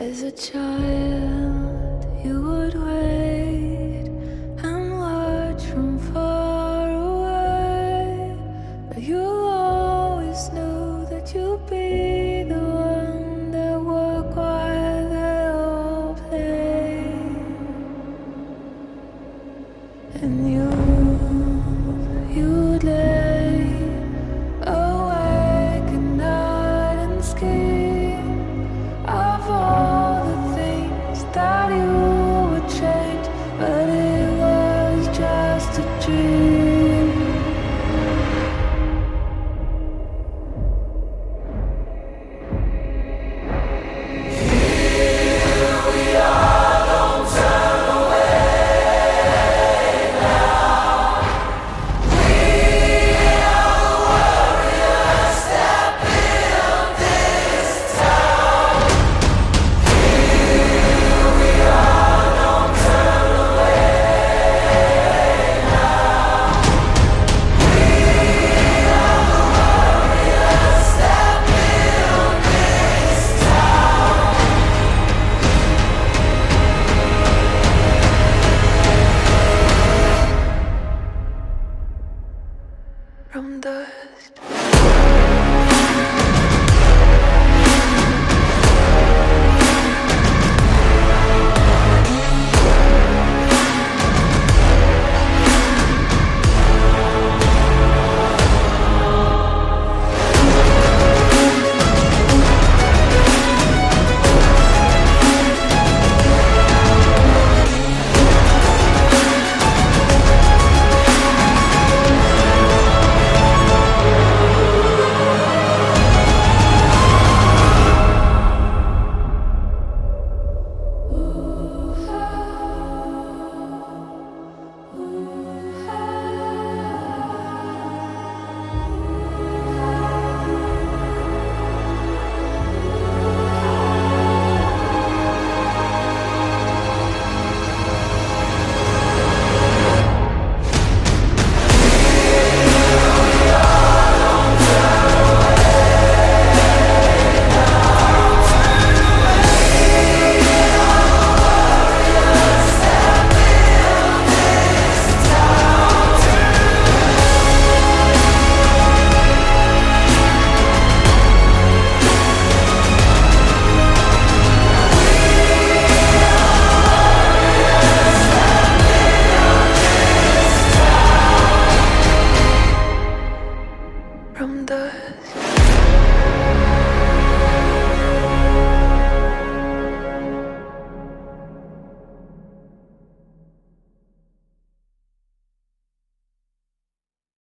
As a child, you would wait and watch from far away, but you always knew that you'd be the one that would while they all play. And you'd lay awake at night and scheme of all the things that you would change, but it was just a dream. Here we are, don't turn away now. We are the warriors that build this town. Here we are, don't turn away now. We are the warriors that build this town. From dust. From dust.